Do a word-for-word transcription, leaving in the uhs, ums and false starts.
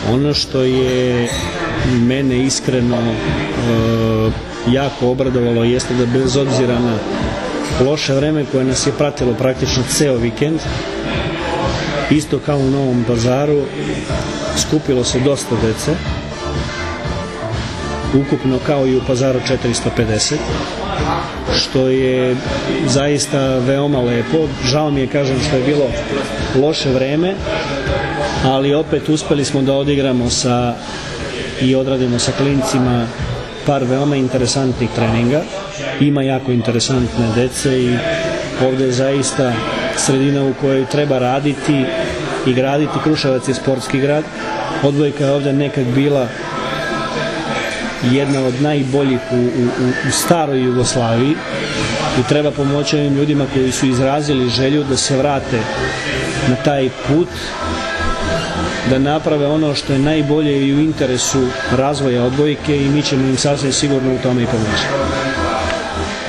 Ono što je mene iskreno e, jako obradovalo jeste da bez obzira na loše vreme koje nas je pratilo praktično ceo vikend, isto kao u Novom Pazaru, skupilo se dosta dece, ukupno kao i u Pazaru četiristo pedeset, što je zaista veoma lepo. Žao mi je, kažem, što je bilo loše vreme, ali opet uspeli smo da odigramo sa i odradimo sa klincima par veoma interesantnih treninga. Ima jako interesantne dece i ovde je zaista sredina u kojoj treba raditi i graditi. Kruševac je sportski grad. Odbojka je ovde nekad bila jedna od najboljih u, u, u staroj Jugoslaviji i treba pomoći ovim ljudima koji su izrazili želju da se vrate na taj put, da naprave ono što je najbolje i u interesu razvoja odbojke, i mi ćemo im sasvim sigurno u tome i pomoći.